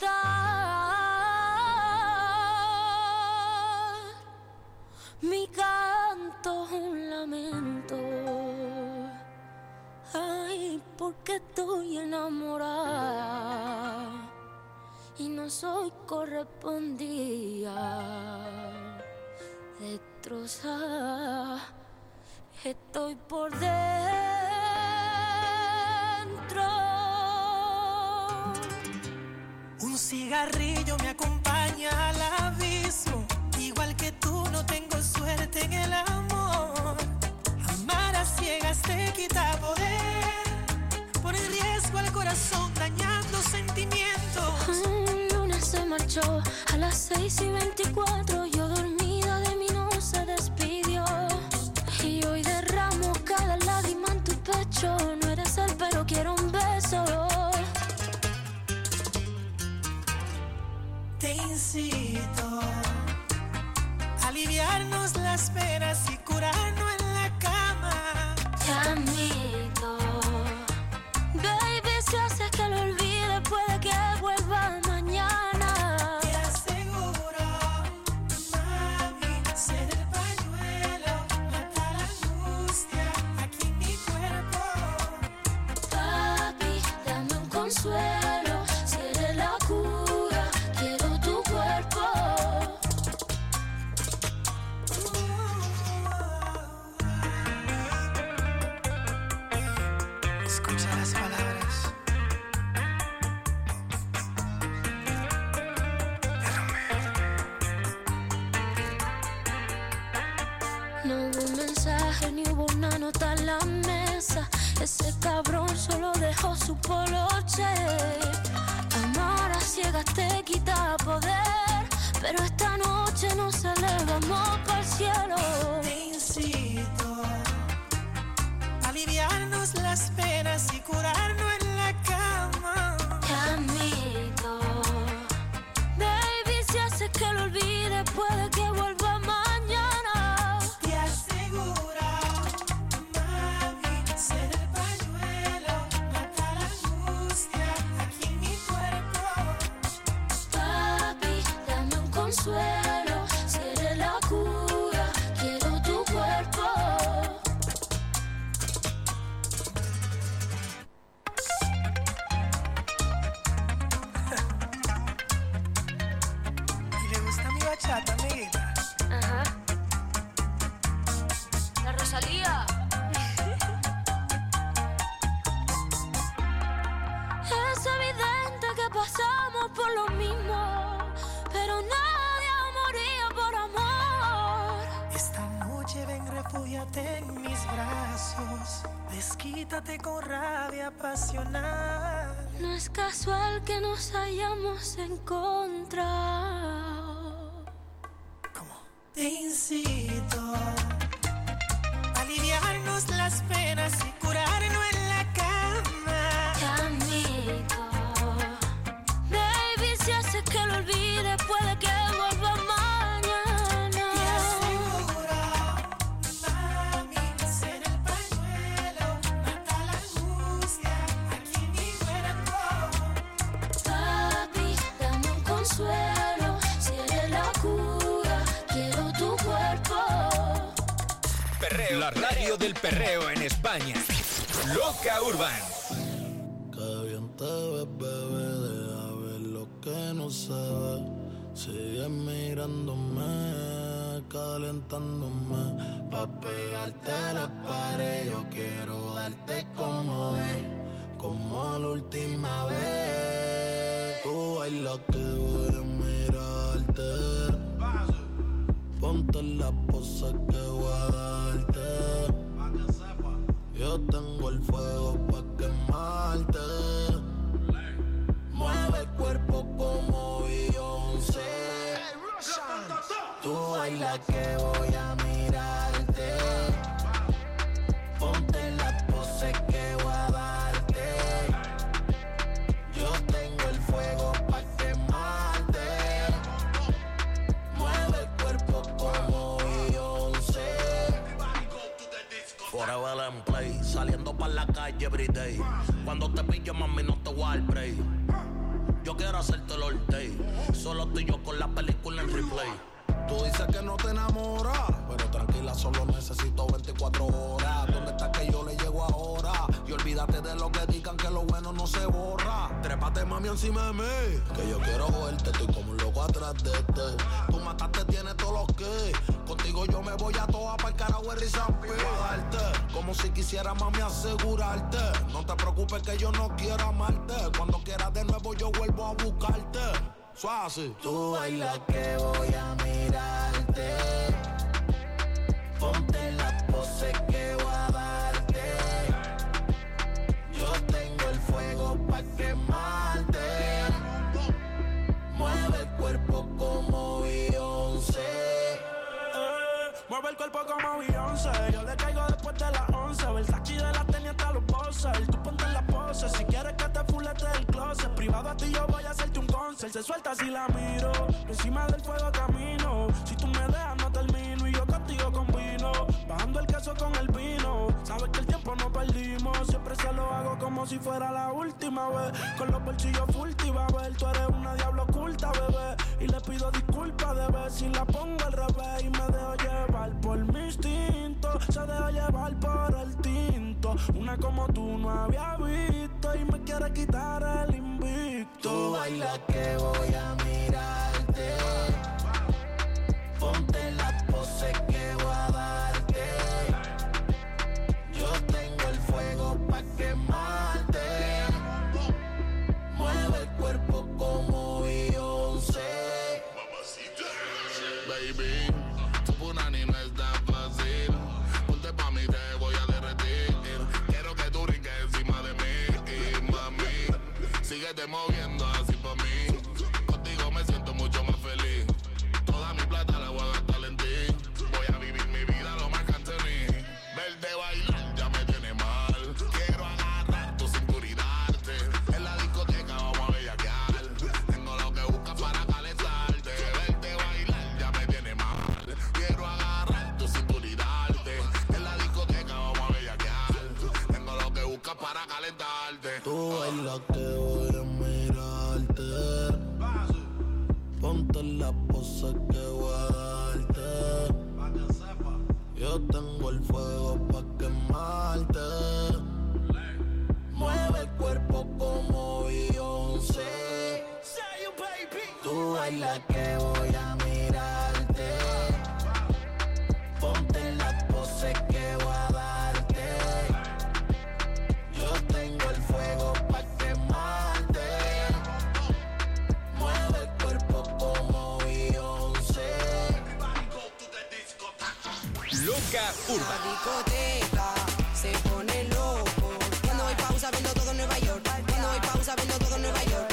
cantar, mi canto es un lamento. Ay, porque estoy enamorada y no soy correspondida. Destrozada estoy por dentro. Un cigarrillo me acompaña al abismo. Igual que tú no tengo suerte en el amor. Amar a ciegas te quita poder. Pone en riesgo al corazón dañando sentimientos. El lunes se marchó a las 6:24. Yo dormida de mí no se despidió. Y hoy derramo cada lágrima en tu pecho. No eres él pero quiero un beso. Te incito a aliviarnos las penas y curarnos en la cama. Te admito, baby, si haces que lo olvide puede que vuelva mañana. Te aseguro, mami, ser el pañuelo, mata la angustia aquí en mi cuerpo. Papi, dame un consuelo, si eres la cura, quiero tu cuerpo. Escucha las palabras. No hubo un mensaje ni hubo una nota en la mesa. Ese cabrón solo dejó su poloche. Amar a ciegas te quita poder, pero esta noche nos elevamos para el cielo. Te incito a aliviarnos las penas y curarnos en la cama. Te admito, baby, si haces que lo olvide puede que vuelva mañana. Te aseguro, mami, ser el pañuelo, mata la angustia aquí en mi cuerpo. Papi, dame un consuelo, si eres la cura, quiero tu cuerpo. ¿Y le gusta mi bachata, amiguita? Ajá. La Rosalía. Es evidente que pasamos por lo mismo, pero nadie moría por amor. Esta noche ven, refúgiate en mis brazos. Desquítate con rabia pasional. No es casual que nos hayamos encontrado. Te incito a aliviarnos las penas y curarnos en la cama. Te admito, baby, si haces que lo olvide puede que vuelva mañana. Te aseguro, mami, ser el pañuelo, mata la angustia aquí en mi cuerpo. Papi, dame un consuelo, si eres la cura, quiero tu cuerpo. Perreo, la radio del perreo en España. Loca Urban. Que bien te ves, bebé, deja ver lo que no se ve. Sigue mirándome, calentándome. Pa' pegarte a la pared, yo quiero darte como la última vez. Tú bailas que voy a mirarte. Ponte la pose que voy a darte. Yo tengo el fuego pa' quemarte. Mueve el cuerpo como Beyoncé. Tú bailas que voy a mirarte. Ponte la pose que voy a darte. Yo tengo el fuego pa' quemarte. Mueve el cuerpo como Beyoncé. Forever en play, saliendo pa' la calle everyday. Cuando te pillo, mami, no te voy a dar break. Yo quiero hacerte el all day. Solo tú y yo con la película en replay. Tú dices que no te enamoras, pero tranquila, solo necesito 24 horas. ¿Dónde está que yo le llego ahora? Y olvídate de lo que digan, que lo bueno no se borra. Trépate, mami, encima de mí, que yo quiero verte, estoy como un loco atrás de este. Tú mataste, tienes todos los que. Contigo yo me voy a toa pa'l carajo y Rizampi. Darte, como si quisiera, mami, asegurarte. No te preocupes que yo no quiero amarte. Cuando quieras de nuevo yo vuelvo a buscarte. Suave. Tú bailas que voy a mirarte. Ponte la pose que voy a darte. Yo tengo el fuego pa' quemarte. Mueve el cuerpo como Beyoncé. Mueve el cuerpo como Beyoncé. Yo le caigo después de las 11. Versace de la tenía hasta los bosses. Tú ponte en la pose. Si quieres que te fulete del closet. Privado a ti yo voy a hacerte un concert. Se suelta si la miro. Encima del fuego camino. Si tú me dejas no termino. Y yo contigo combino. Bajando el queso con el vino. Sabes que el tiempo no perdimos. Siempre se lo hago como si fuera la última vez. Con los bolsillos full y va a ver. Tú eres una diablo oculta, bebé. Y le pido disculpas de ver si la pongo al revés. Y me dejo llevar por mi instinto. Se deja llevar por el tinto. Una como tú no había visto. Y me quiere quitar el invicto. Tú bailas que voy a mirarte. Ponte la pose que voy a darte. Yo tengo el fuego pa' quemarte. Mueve el cuerpo como Beyoncé. Baby, tu punani no está fácil. Ponte pa' mí, te voy a derretir. Quiero que tú rinques encima de mí. Y mami, síguete moviendo así pa' mí. Contigo me siento mucho más feliz. Toda mi plata la voy a gastar en ti. Voy a vivir mi vida lo más cantení. Verte bailar ya me tiene mal. Quiero agarrar tu cintura y darte. En la discoteca vamos a bellaquear. Tengo lo que buscas para calentarte. Verte bailar ya me tiene mal. Quiero agarrar tu cintura y darte. En la discoteca vamos a bellaquear. Tengo lo que buscas para calentarte. Tú bailas que voy a mirarte. Ponte la pose que voy a darte. Yo tengo el fuego pa' quemarte. Mueve el cuerpo como Beyoncé. Tú bailas que voy a mirarte. Ponte la pose que voy a darte. Yo tengo el fuego pa' quemarte. Mueve el cuerpo como Beyoncé. Loca Urban. La discoteca se pone loco. Cuando hay pausa viendo todo en Nueva York. Cuando hay pausa viendo todo en Nueva York.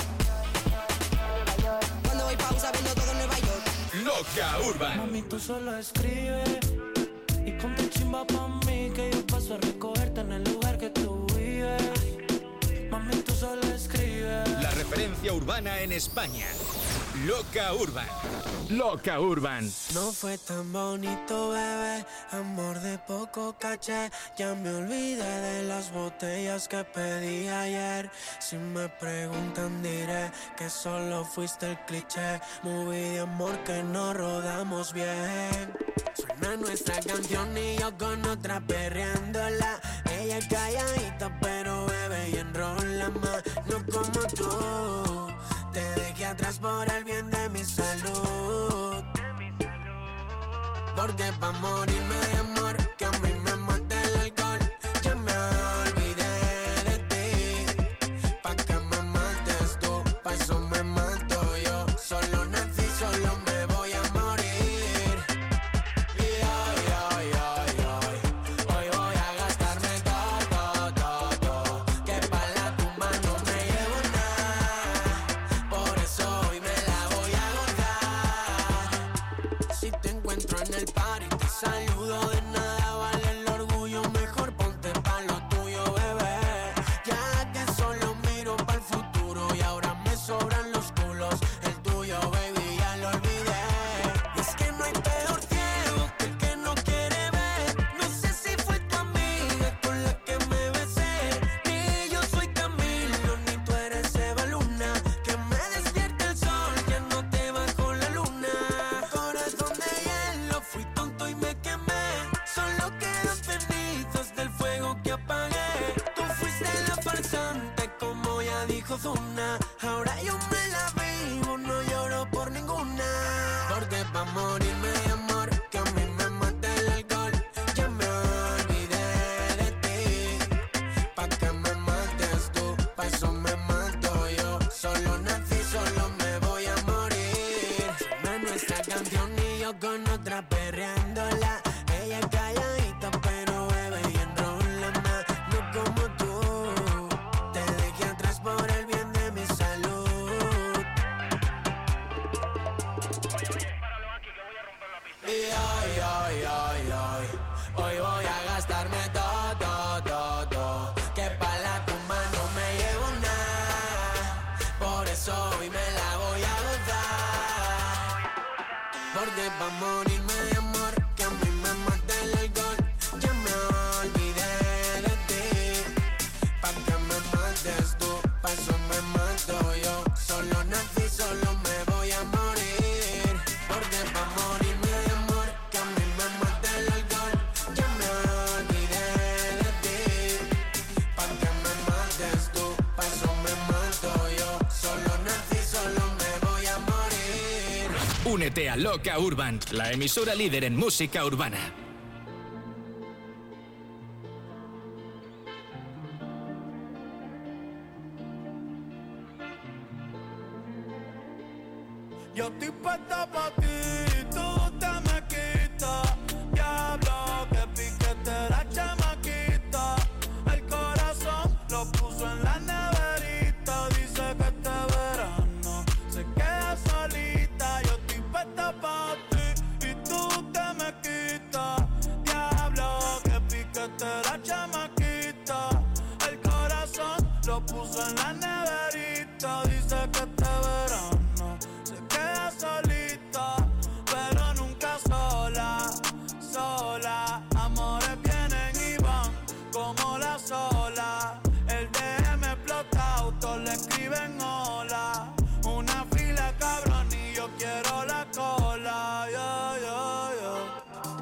Cuando hay pausa viendo todo en Nueva York. Loca Urban. Mami, tú solo escribe y ponte chimba pa' mí, que yo paso a recogerte en el lugar que tú vives. Mami, tú solo escribe. La referencia urbana en España. Loca Urban. Loca Urban. No fue tan bonito, bebé, amor de poco caché. Ya me olvidé de las botellas que pedí ayer. Si me preguntan diré que solo fuiste el cliché. Movie de amor que no rodamos bien. Suena nuestra canción y yo con otra perreándola. Ella es calladita pero bebe y enrola más. No como tú, te dejé atrás por el bien de mi salud. Porque pa' morirme de amor, que a mí me mata el alcohol. Ya me olvidé de ti, pa' que me mates tú, pa' eso me mato yo. Solo nací, solo me voy a morir. Y ay, ay, ay, ay, hoy voy a gastarme todo, que pa' la tumba no me llevo nada. Por eso hoy me la voy a gozar. Si te encuentro en el party, te saludo de nada, vale el orgullo. Mejor ponte pa' lo tuyo, bebé. Ya que solo miro pa'l futuro y ahora me sobran los culos. El tuyo, baby, ya lo olvidé. Es que no hay peor ciego que el que no quiere ver. No sé si fue tu amiga con la que me besé. Ni yo soy Camilo, ni tú eres Eva Luna. Que me despierte el sol, que no te bajo la luna. Corazón de hielo, fui tonto y me quemé. Solo quedan cenizas del fuego que apagué. Tú fuiste la farsante, como ya dijo Zuna. Ahora yo me la vivo, no lloro por ninguna. Porque pa' morirme de amor, que a mí me mata el alcohol. Ya me olvidé de ti, pa' que me mates tú, pa' eso me mato yo. Solo nací, solo me voy a morir. Suena nuestra canción y yo con otra perreándola. Ella calladita pero bebe y enrola más. No como tú, te dejé atrás por el bien de mi salud. Y ay, ay, ay, ay, hoy voy a gastarme todo, que pa' la tumba no me llevo nada. Por eso hoy me la voy a gozar. Porque pa' morirme de amor, que a mí me mata el alcohol. Ya me olvidé de ti, pa' que me mates tú, pa' eso me mato yo. Solo nací, solo me voy a morir. Porque pa' morirme de amor, que a mí me mata el alcohol. Ya me olvidé de ti, pa' que me mates tú, pa' eso me mato yo. Solo nací, solo me voy a morir. Únete a Loca Urban, la emisora líder en música urbana. Yo estoy puesta pa' ti, tú te me quitas. Diablo, que piquete la chamaquita. El corazón lo puso en la neverita. Dice que este verano se queda solita. Yo estoy puesta pa' ti y tú te me quitas. Diablo, que piquete la chamaquita. El corazón lo puso en la neverita. Dice que este verano se queda solita, pero nunca sola, sola. Amores vienen y van como la sola. El DM explota, autos le escriben hola. Una fila cabrón y yo quiero la cola. Yeah, yeah, yeah.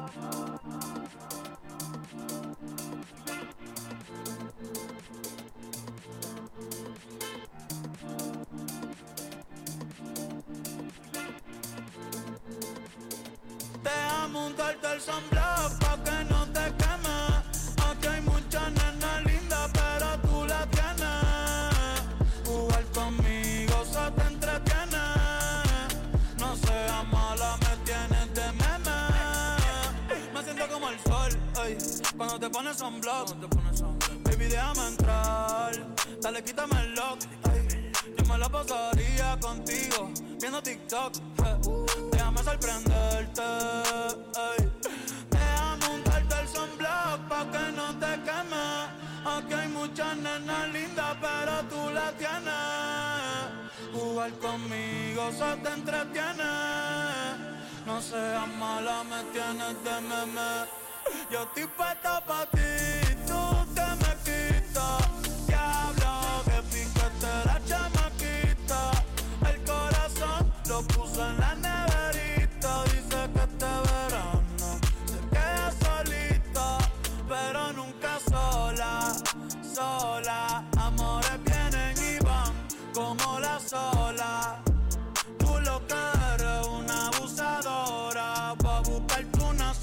Deja montarte el sunblock pa' que no te quemes. Aquí hay muchas nenas lindas, pero tú la tienes. Jugar conmigo se te entretiene. No seas mala, me tienes de meme. Me siento como el sol, ey, cuando te pones sunblock. Baby, déjame entrar, dale, quítame el lock, ey. Yo me la pasaría contigo, viendo TikTok, déjame sorprenderte, ey. Déjame untarte el sunblock pa' que no te quemes. Aquí hay muchas nenas lindas, pero tú la tienes. Jugar conmigo se te entretiene. No seas mala, me tienes de meme. Yo estoy puesta pa' ti, tú te me quitas. Diablo, que piquete la chamaquita. El corazón lo puso en la neverita. Dice que este verano se queda solita, pero nunca sola, sola. Amores vienen y van como la sola. Tú lo que eres una abusadora, pa' buscarte una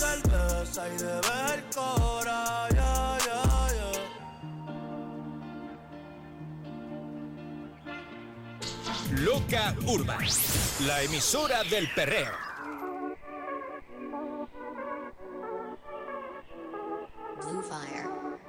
cora, yeah, yeah, yeah. Loca Urban, la emisora del perreo. Blue Fire.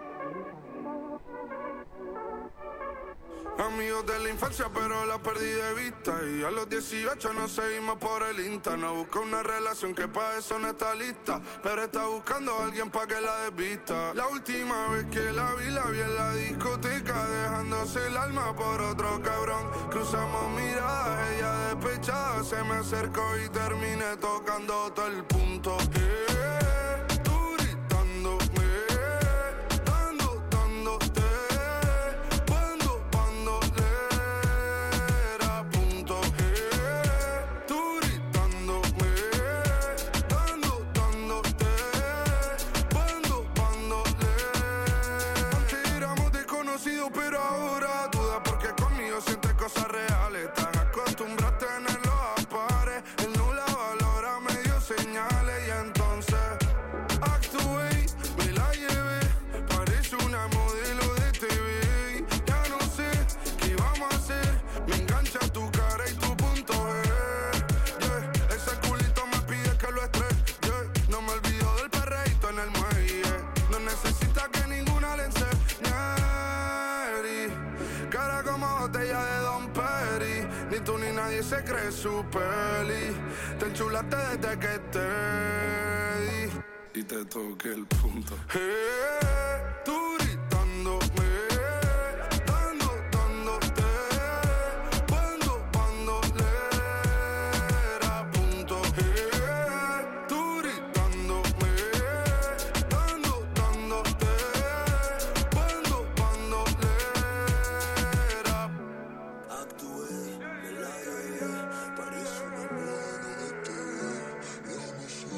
Amigos de la infancia pero la perdí de vista. Y a los 18 nos seguimos por el Insta. No busca una relación que pa' eso no está lista, pero está buscando a alguien pa' que la desvista. La última vez que la vi en la discoteca, dejándose el alma por otro cabrón. Cruzamos miradas, ella despechada se me acercó y terminé tocando todo el punto. Tú gritándome, dándote. Pero ahora duda porque conmigo sientes cosas reales. Estás acostumbrada a tenerlo a pares. Él no la valora, me dio señales. Y entonces actué, me la llevé. Parece una modelo de TV. Ya no sé qué vamos a hacer. Me engancha tu cara y tu punto G. Yeah. Ese culito me pide que lo estrese. Yeah. No me olvido del perreíto en el muelle. No necesita que ninguna le enseñe. Cara como botella de Don Perry. Ni tú ni nadie se cree su peli. Te enchulaste desde que te di y te toqué el punto. Tú gritándome, dándote. Cuando era punto. Tú gritándome, dándote. Cuando actué, me la llevé, parece una modelo de TV. Ya no sé,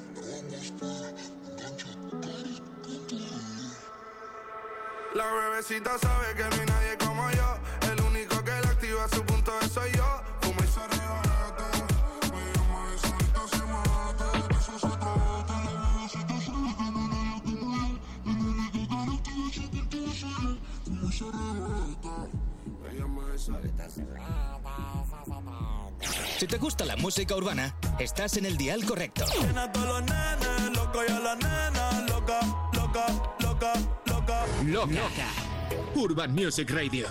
la bebecita sabe que no hay nadie como yo. El único que la activa su punto de soy yo. Fuma y se arrebata, me llama de solita se mata. De eso se trata, la bebecita sabe que no hay nadie como yo. El único que la activa su punto de soy yo. Fuma y se arrebata. Si te gusta la música urbana, estás en el dial correcto. Llena a todos los nenes, loco y a la nena, loca, loca, loca, loca. Loca. Urban Music Radio.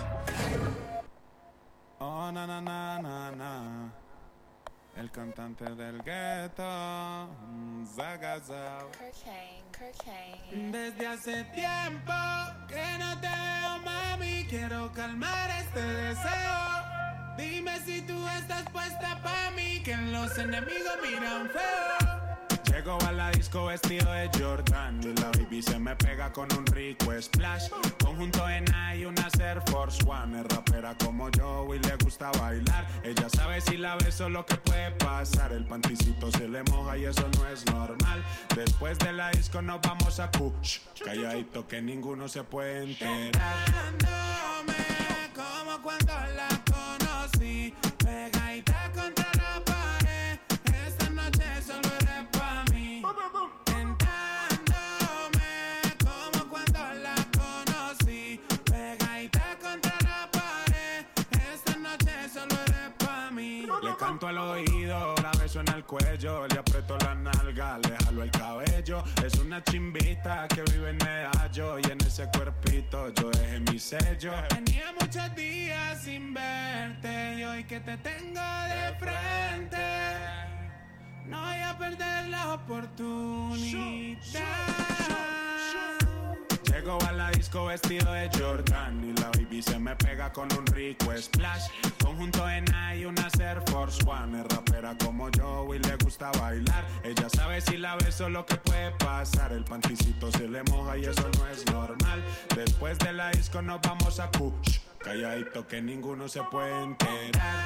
Oh, na, na, na, na, na. El cantante del gueto, Zagazao. Desde hace tiempo que no te veo, mami. Quiero calmar este deseo. Dime si tú estás puesta pa' mí, que los enemigos miran feo. Llego a la disco vestido de Jordan y la baby se me pega con un rico splash. Conjunto en y una Air Force One. Es rapera como yo y le gusta bailar. Ella sabe si la beso lo que puede pasar. El panticito se le moja y eso no es normal. Después de la disco nos vamos a Kush. Calladito que ninguno se puede enterar. Como cuando la conocí, pegadita contra la pared. Esta noche solo eres pa' mí. Tentándome como cuando la conocí, pegadita contra la pared. Esta noche solo eres pa' mí. Le canto al oído, la beso en el cuello, le aprieto la nalga, le jalo el cabello. Es una chimbita que vive en Medallo y en ese cuerpito yo dejé mi sello. Tenía muchos días sin verte y hoy que te tengo de frente no voy a perder la oportunidad. Llego a la disco vestido de Jordan y la baby se me pega con un rico splash. Conjunto en y una Air Force One. Es rapera como yo y le gusta bailar. Ella sabe si la beso lo que puede pasar. El panticito se le moja y eso no es normal. Después de la disco nos vamos a Kush. Calladito que ninguno se puede enterar.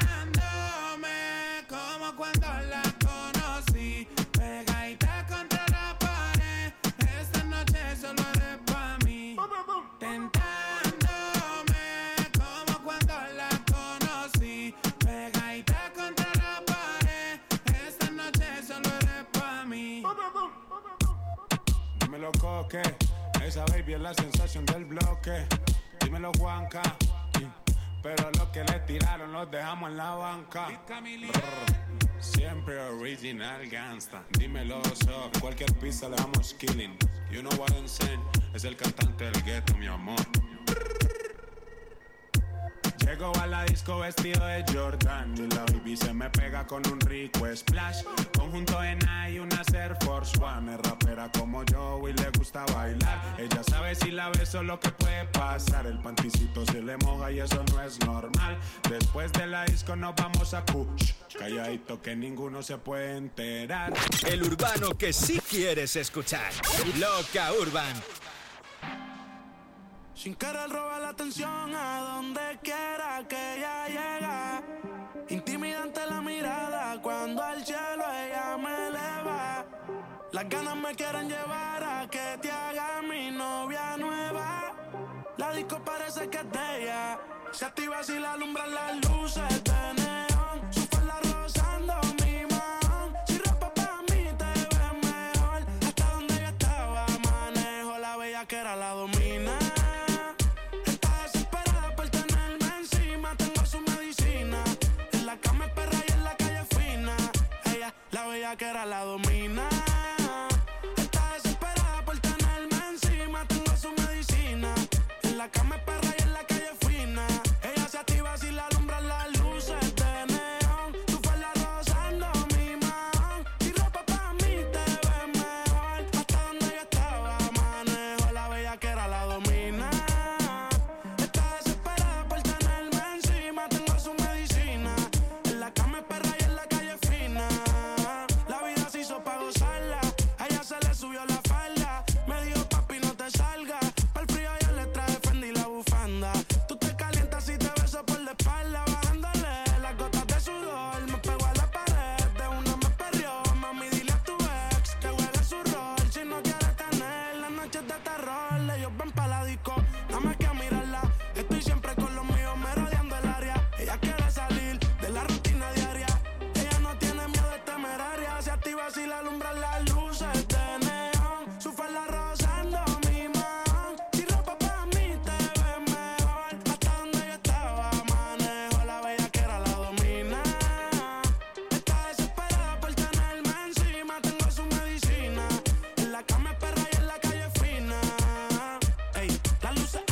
Como cuando la conocí, pegadita contra la pared. Esta noche solo eres pa' mí. Tentándome como cuando la conocí, pegadita contra la pared. Esta noche solo eres pa' mí. Dímelo, es la sensación del bloque. Dímelo, Juanca. Pero lo que le tiraron los dejamos en la banca. Siempre original gangsta. Dímelo, so. Cualquier pista le damos killing. You know what I'm saying. Es el cantante del ghetto, mi amor. Llego a la disco vestido de Jordan y la baby se me pega con un rico splash. Conjunto en y una Air Force One. Es rapera como yo y le gusta bailar. Ella sabe si la beso lo que puede pasar. El panticito se le moja y eso no es normal. Después de la disco nos vamos a Kush. Calladito que ninguno se puede enterar. El urbano que sí quieres escuchar. Loca Urban. Sin querer robar la atención a donde quiera que ella llega. Intimidante la mirada cuando al cielo ella me eleva. Las ganas me quieren llevar a que te haga mi novia nueva. La disco parece que es de ella. Se activa si la alumbran las luces de neón. Su falda rozando mi mano. Si ropa pa' mí te ves mejor. Hasta donde yo estaba manejo. La bella que era la domina. Que era la domina. Está desesperada por tenerme encima. Tengo su medicina. En la cama es perra y en la calle fina. Ella se activa si la alumbran las luces de neón. Tu falda rozando mi mano. Y ropa pa' mí te ves mejor. Hasta donde yo estaba manejo. La bella que era la domina. Está desesperada por tenerme encima. Tengo su medicina. En la cama es perra y en la calle fina. Pa' gozarla, a ella se le subió la falda. Me dijo papi no te salgas. Pa'l frío yo le traje Fendi la bufanda. Tú te calientas si te beso por la espalda. Bajándole las gotas de sudor. Me pegó a la pared, de una me perrió. Mami dile a tu ex que juegue su rol. Si no quieres tener las noches de terror. Ellos van pa' la disco, nada más que a mirarla. Estoy siempre con los míos, me rodeando el área. Ella quiere salir de la rutina diaria. Ella no tiene miedo de temeraria. Se activa si la alumbran las luces de neón. Su falda rozando mi mano. Si ropa pa' mí te ves mejor. Hasta donde yo estaba manejo. La bella que era la domina. Está desesperada por tenerme encima. Tengo su medicina. En la cama es perra y en la calle fina. Ey, las luces